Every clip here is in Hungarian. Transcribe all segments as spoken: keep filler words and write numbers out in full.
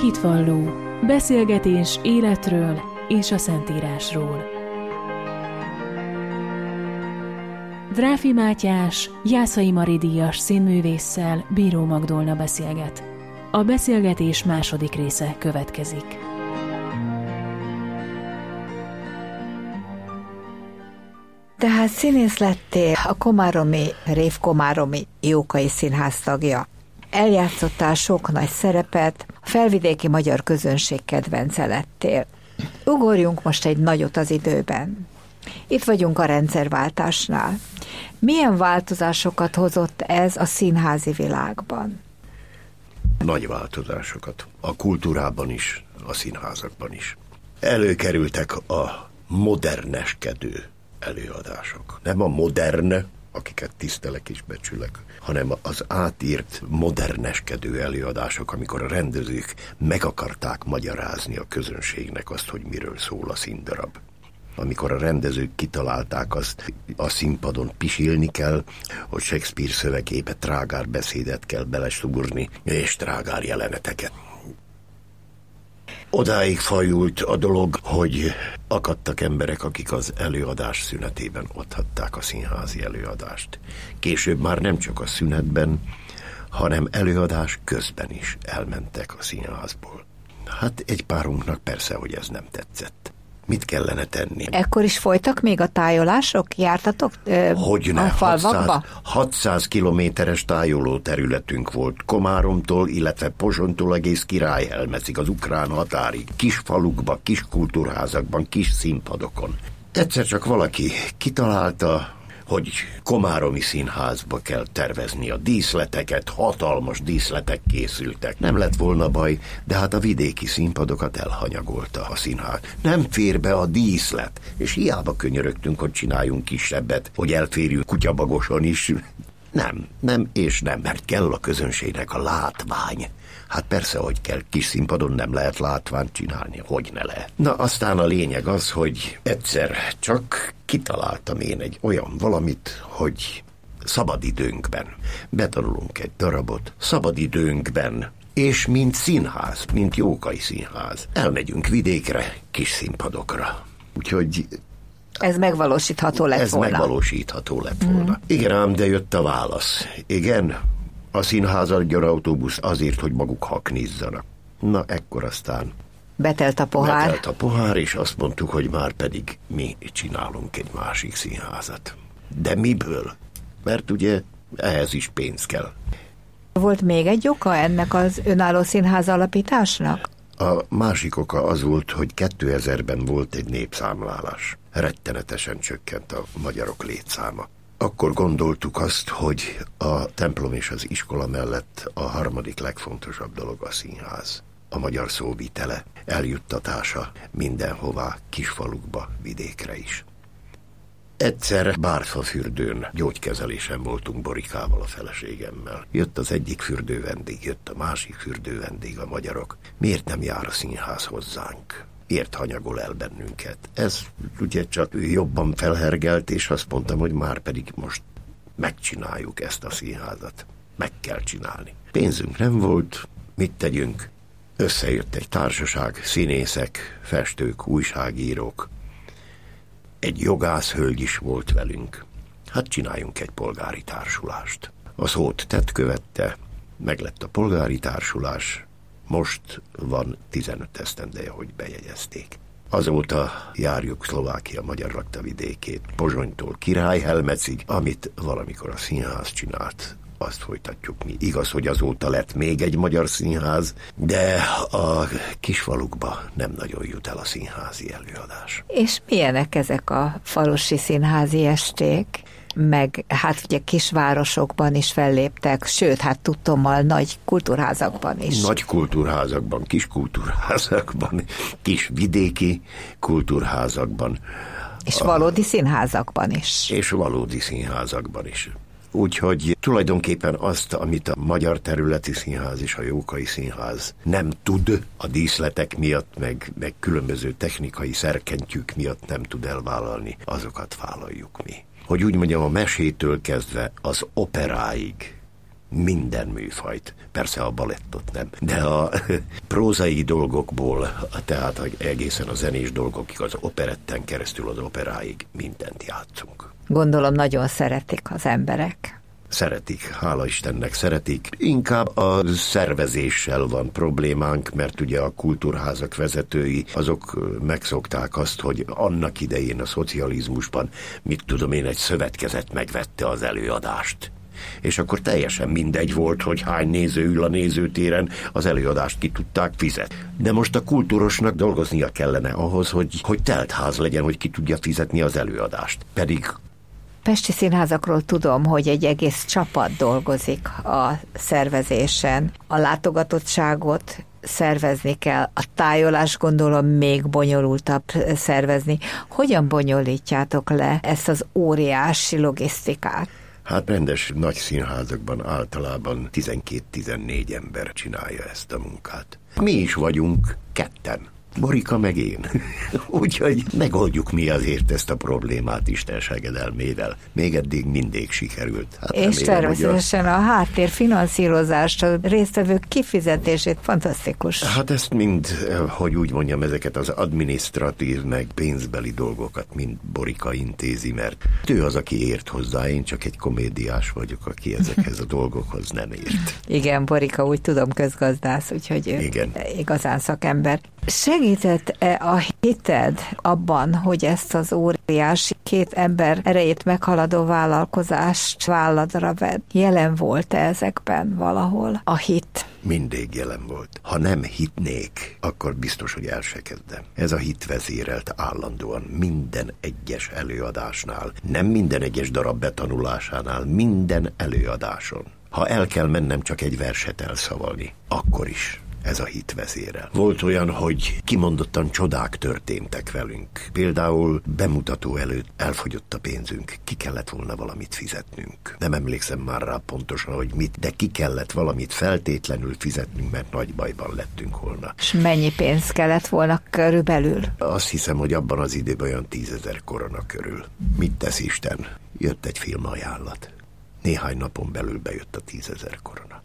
Hitvalló. Beszélgetés életről és a Szentírásról. Dráfi Mátyás, Jászai Mari díjas színművésszel Bíró Magdolna beszélget. A beszélgetés második része következik. Tehát színész lettél, a komáromi, révkomáromi Jókai Színház tagja. Eljátszottál sok nagy szerepet, a felvidéki magyar közönség kedvence lettél. Ugorjunk most egy nagyot az időben. Itt vagyunk a rendszerváltásnál. Milyen változásokat hozott ez a színházi világban? Nagy változásokat. A kultúrában is, a színházakban is. Előkerültek a moderneskedő előadások. Nem a modern, akiket tisztelek és becsülek, hanem az átírt, moderneskedő előadások, amikor a rendezők meg akarták magyarázni a közönségnek azt, hogy miről szól a színdarab. Amikor a rendezők kitalálták azt, a színpadon pisilni kell, hogy Shakespeare szövegébe trágár beszédet kell belesugurni, és trágár jeleneteket. Odáig fajult a dolog, hogy akadtak emberek, akik az előadás szünetében otthatták a színházi előadást. Később már nem csak a szünetben, hanem előadás közben is elmentek a színházból. Hát egy párunknak persze, hogy ez nem tetszett. Mit kellene tenni? Ekkor is folytak még a tájolások? Jártatok ö, Hogyne, a falvakba? hatszáz kilométeres tájoló területünk volt Komáromtól, illetve Pozsontól egész Királyhelmecig, az ukrán határig. Kis falukba, kis kultúrházakban, kis színpadokon. Egyszer csak valaki kitalálta, hogy komáromi színházba kell tervezni a díszleteket, hatalmas díszletek készültek. Nem lett volna baj, de hát a vidéki színpadokat elhanyagolta a színház. Nem fér be a díszlet, és hiába könyörögtünk, hogy csináljunk kisebbet, hogy elférjünk Kutyabagoson is. Nem, nem és nem, mert kell a közönségnek a látvány. Hát persze, hogy kell, kis színpadon nem lehet látványt csinálni, hogy ne lehet. Na, aztán a lényeg az, hogy egyszer csak kitaláltam én egy olyan valamit, hogy szabadidőnkben betanulunk egy darabot, szabadidőnkben, és mint színház, mint Jókai Színház, elmegyünk vidékre, kis színpadokra. Úgyhogy ez megvalósítható lett ez volna. Ez megvalósítható lett volna. Mm. Igen ám, de jött a válasz. Igen, a színház adjon autóbusz azért, hogy maguk haknizzanak. Na, ekkor aztán betelt a pohár. Betelt a pohár, és azt mondtuk, hogy már pedig mi csinálunk egy másik színházat. De miből? Mert ugye ehhez is pénz kell. Volt még egy oka ennek az önálló színház alapításnak? A másik oka az volt, hogy kétezerben volt egy népszámlálás. Rettenetesen csökkent a magyarok létszáma. Akkor gondoltuk azt, hogy a templom és az iskola mellett a harmadik legfontosabb dolog a színház. A magyar szóvitele, eljuttatása mindenhová, kisfalukba, vidékre is. Egyszer Bártfafürdőn gyógykezelésen voltunk Borikával, a feleségemmel. Jött az egyik fürdővendég, jött a másik fürdővendég, a magyarok. Miért nem jár a színház hozzánk? Miért hanyagol el bennünket? Ez ugye csak jobban felhergelt, és azt mondtam, hogy már pedig most megcsináljuk ezt a színházat. Meg kell csinálni. Pénzünk nem volt, mit tegyünk? Összejött egy társaság, színészek, festők, újságírók. Egy jogászhölgy is volt velünk. Hát csináljunk egy polgári társulást. A szót tett követte, meglett a polgári társulás. Most van tizenöt esztendeje, hogy bejegyezték. Azóta járjuk Szlovákia magyar laktavidékét, Pozsonytól Királyhelmecig, amit valamikor a színház csinált, azt folytatjuk mi. Igaz, hogy azóta lett még egy magyar színház, de a kisfalukba nem nagyon jut el a színházi előadás. És milyenek ezek a falusi színházi esték? Meg hát ugye kisvárosokban is felléptek, sőt, hát tudtommal nagy kultúrházakban is. Nagy kultúrházakban, kis kultúrházakban, kis vidéki kultúrházakban. És valódi színházakban is. És valódi színházakban is. Úgyhogy tulajdonképpen azt, amit a Magyar Területi Színház és a Jókai Színház nem tud a díszletek miatt, meg, meg különböző technikai szerkentyűk miatt nem tud elvállalni, azokat vállaljuk mi. Hogy úgy mondjam, a mesétől kezdve az operáig Minden műfajt, persze a balettot nem, de a prózai dolgokból, tehát egészen a zenés dolgokig, az operetten keresztül az operáig mindent játszunk. Gondolom nagyon szeretik az emberek. Szeretik, hála Istennek szeretik. Inkább a szervezéssel van problémánk, mert ugye a kultúrházak vezetői, azok megszokták azt, hogy annak idején a szocializmusban, mit tudom én, egy szövetkezet megvette az előadást. És akkor teljesen mindegy volt, hogy hány néző ül a nézőtéren, az előadást ki tudták fizetni. De most a kultúrosnak dolgoznia kellene ahhoz, hogy, hogy telt ház legyen, hogy ki tudja fizetni az előadást. Pedig pesti színházakról tudom, hogy egy egész csapat dolgozik a szervezésen. A látogatottságot szervezni kell, a tájolás gondolom még bonyolultabb szervezni. Hogyan bonyolítjátok le ezt az óriási logisztikát? Hát rendes nagy színházakban általában tizenkét-tizennégy ember csinálja ezt a munkát. Mi is vagyunk ketten. Borika meg én. Úgyhogy megoldjuk mi azért ezt a problémát Isten segedelmével. Még eddig mindig sikerült. Hát és természetesen a... a háttér finanszírozást, a résztvevők kifizetését fantasztikus. Hát ezt mind, hogy úgy mondjam, ezeket az adminisztratív meg pénzbeli dolgokat mind Borika intézi, mert ő az, aki ért hozzá, én csak egy komédiás vagyok, aki ezekhez a dolgokhoz nem ért. Igen, Borika, úgy tudom, közgazdász, úgyhogy igen. Igazán szakember. Segített-e a hited abban, hogy ezt az óriási két ember erejét meghaladó vállalkozást válladra vedd? Jelen volt-e ezekben valahol a hit? Mindig jelen volt. Ha nem hitnék, akkor biztos, hogy el se kezdem. Ez a hit vezérelt állandóan minden egyes előadásnál, nem minden egyes darab betanulásánál, minden előadáson. Ha el kell mennem csak egy verset elszavalni, akkor is ez a hit vezérel. Volt olyan, hogy kimondottan csodák történtek velünk. Például bemutató előtt elfogyott a pénzünk, ki kellett volna valamit fizetnünk. Nem emlékszem már rá pontosan, hogy mit, de ki kellett valamit feltétlenül fizetnünk, mert nagy bajban lettünk volna. És mennyi pénz kellett volna körülbelül? Azt hiszem, hogy abban az időben olyan tízezer korona körül. Mit tesz Isten? Jött egy filmajánlat. Néhány napon belül bejött a tízezer korona.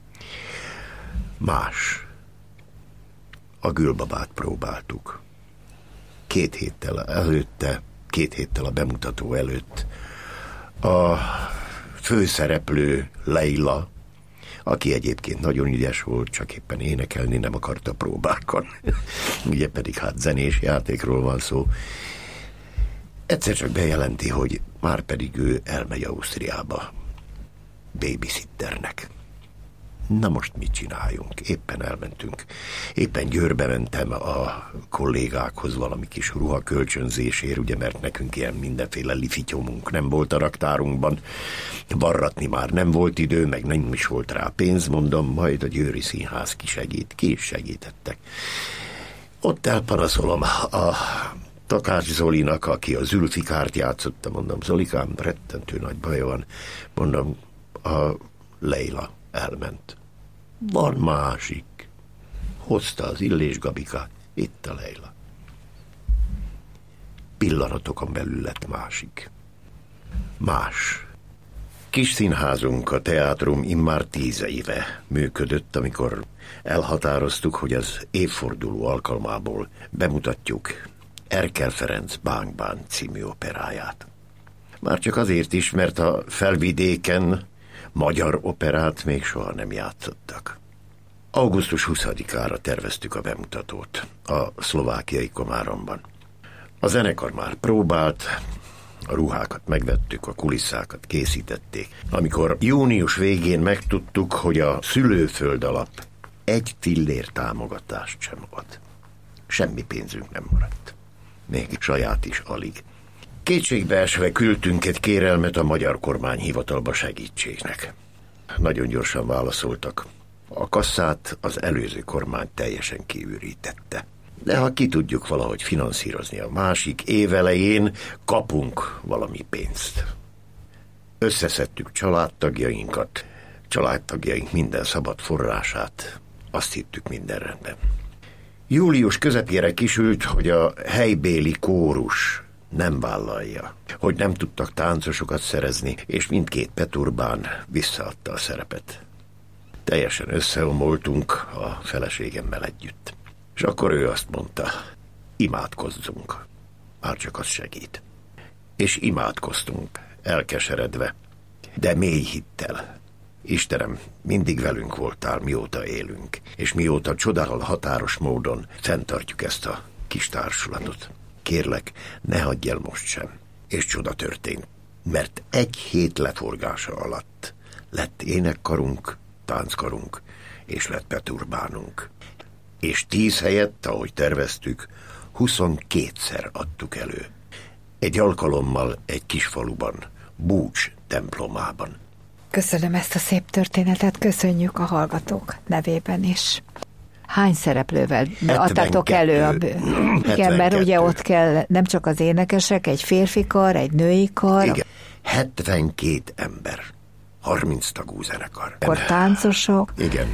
Más. A Gülbabát próbáltuk. Két héttel előtte, két héttel a bemutató előtt a főszereplő Leila, aki egyébként nagyon ügyes volt, csak éppen énekelni nem akarta próbákon. Ugye pedig hát zenés játékról van szó. Egyszer csak bejelenti, hogy már pedig ő elmegy Ausztriába babysitternek. Na most mit csináljunk? Éppen elmentünk. Éppen Győrbe mentem a kollégákhoz valami kis ruha kölcsönzésért, ugye, mert nekünk ilyen mindenféle lifityomunk nem volt a raktárunkban. Varratni már nem volt idő, meg nem is volt rá pénz, mondom, majd a Győri Színház kisegít. Ki is segítettek. Ott elpanaszolom a Takács Zolinak, aki a Zülfikárt játszotta, mondom, Zolikám, rettentő nagy baj van. Mondom, a Leila elment. Van másik. Hozta az Illés Gabikát, itt a Leila. Pillanatokon belül lett másik. Más. Kis színházunk, a teátrum immár tíz éve működött, amikor elhatároztuk, hogy az évforduló alkalmából bemutatjuk Erkel Ferenc Bánk Bán című operáját. Már csak azért is, mert a Felvidéken magyar operát még soha nem játszottak. augusztus huszadikára terveztük a bemutatót a szlovákiai Komáromban. A zenekar már próbált, a ruhákat megvettük, a kulisszákat készítették. Amikor június végén megtudtuk, hogy a szülőföld alap egy fillér támogatást sem ad. Semmi pénzünk nem maradt. Még saját is alig. Kétségbeesve küldtünk egy kérelmet a magyar kormányhivatalba segítségnek. Nagyon gyorsan válaszoltak. A kasszát az előző kormány teljesen kiürítette. De ha ki tudjuk valahogy finanszírozni a másik év elején, kapunk valami pénzt. Összeszedtük családtagjainkat, családtagjaink minden szabad forrását, azt hittük minden rendben. Július közepére kisült, hogy a helybéli kórus nem vállalja, hogy nem tudtak táncosokat szerezni, és mindkét Peturbán visszaadta a szerepet. Teljesen összeomoltunk a feleségemmel együtt. És akkor ő azt mondta, imádkozzunk, már csak az segít. És imádkoztunk, elkeseredve, de mély hittel. Istenem, mindig velünk voltál, mióta élünk, és mióta csodál határos módon fenntartjuk ezt a kis társulatot. Kérlek, ne hagyj el most sem. És csoda történt, mert egy hét leforgása alatt lett énekkarunk, tánckarunk, és lett Peturbánunk. És tíz helyett, ahogy terveztük, huszonkétszer adtuk elő. Egy alkalommal egy kis faluban, Búcs templomában. Köszönöm ezt a szép történetet, köszönjük a hallgatók nevében is. Hány szereplővel adtátok elő a bő? Igen, mert ugye ott kell nem csak az énekesek, egy férfi kar, egy női kar. Igen, hetvenkét ember, harminc tagú zenekar. Akkor táncosok. Igen.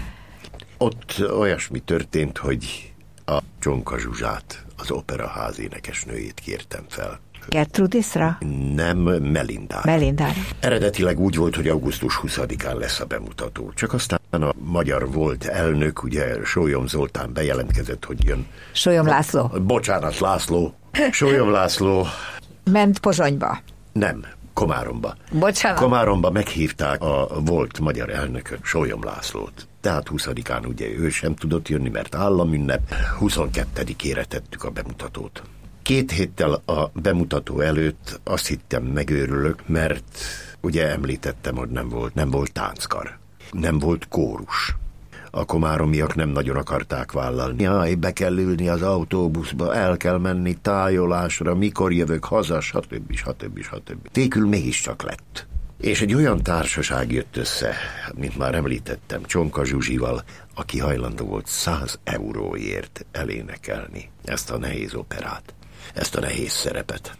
Ott olyasmi történt, hogy a Csonka Zsuzsát, az operaház énekesnőjét kértem fel. Gertrudisra? Nem, Melindára. Melindára. Eredetileg úgy volt, hogy augusztus huszadikán lesz a bemutató. Csak aztán a magyar volt elnök, ugye Sólyom Zoltán bejelentkezett, hogy jön. Sólyom László. Bocsánat, László. Sólyom László. Ment Pozsonyba. Nem, Komáromba. Bocsánat. Komáromba meghívták a volt magyar elnököt, Sólyom Lászlót. Tehát huszadikán ugye ő sem tudott jönni, mert államünnep. huszonkettedikére tettük a bemutatót. Két héttel a bemutató előtt azt hittem, megőrülök, mert ugye említettem, hogy nem volt, nem volt tánckar, nem volt kórus. A komáromiak nem nagyon akarták vállalni. Jaj, be kell ülni az autóbuszba, el kell menni tájolásra, mikor jövök haza, stb. stb. stb. Végül mégiscsak lett. És egy olyan társaság jött össze, mint már említettem, Csonka Zsuzsival, aki hajlandó volt száz euróért elénekelni ezt a nehéz operát, ezt a nehéz szerepet.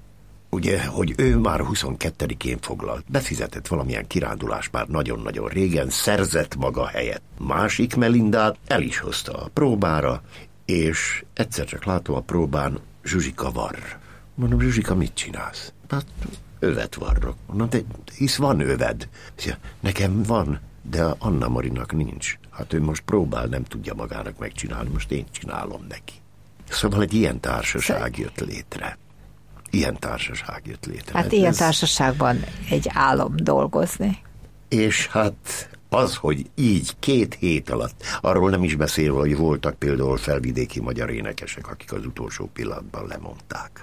Ugye, hogy ő már huszonkettedikén foglalt, befizetett valamilyen kirándulás már nagyon-nagyon régen, szerzett maga helyet. Másik Melindát el is hozta a próbára, és egyszer csak látom a próbán, Zsuzsika varr. Mondom, Zsuzsika, mit csinálsz? Hát, övet varrok. Mondom, de hisz van öved. Szia, nekem van, de Anna Marinak nincs. Hát ő most próbál, nem tudja magának megcsinálni, most én csinálom neki. Szóval egy ilyen társaság jött létre. Ilyen társaság jött létre. Hát ilyen ez... társaságban egy álom dolgozni. És hát az, hogy így két hét alatt, arról nem is beszélve, hogy voltak például felvidéki magyar énekesek, akik az utolsó pillanatban lemondták.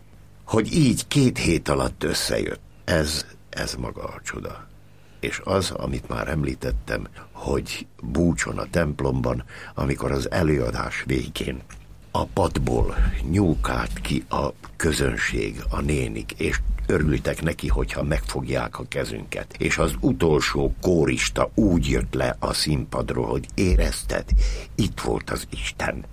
Hogy így két hét alatt összejött, ez, ez maga a csoda. És az, amit már említettem, hogy Búcson a templomban, amikor az előadás végén a padból nyúkált ki a közönség, a nénik, és örültek neki, hogyha megfogják a kezünket. És az utolsó kórista úgy jött le a színpadról, hogy érezted, itt volt az Isten.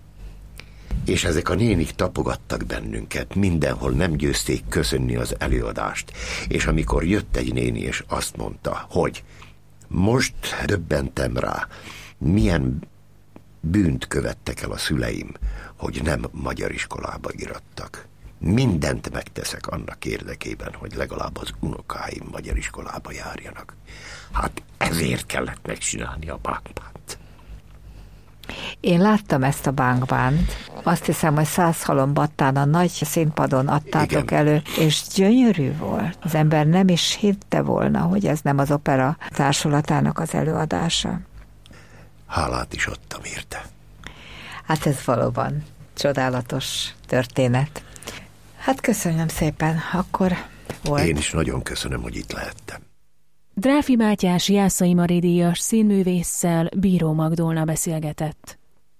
És ezek a nénik tapogattak bennünket, mindenhol nem győzték köszönni az előadást. És amikor jött egy néni, és azt mondta, hogy most döbbentem rá, milyen bűnt követtek el a szüleim, hogy nem magyar iskolába irattak. Mindent megteszek annak érdekében, hogy legalább az unokáim magyar iskolába járjanak. Hát ezért kellett megcsinálni a bánkbánt. Én láttam ezt a bánkbánt. Azt hiszem, hogy Százhalombattán a nagy színpadon adtátok Igen. elő, és gyönyörű volt. Az ember nem is hitte volna, hogy ez nem az opera társulatának az előadása. Hálát is adtam érte. Hát ez valóban csodálatos történet. Hát köszönöm szépen, akkor volt. Én is nagyon köszönöm, hogy itt lehettem. Dráfi Mátyás Jászai Mari díjas színművésszel Bíró Magdolna beszélgetett.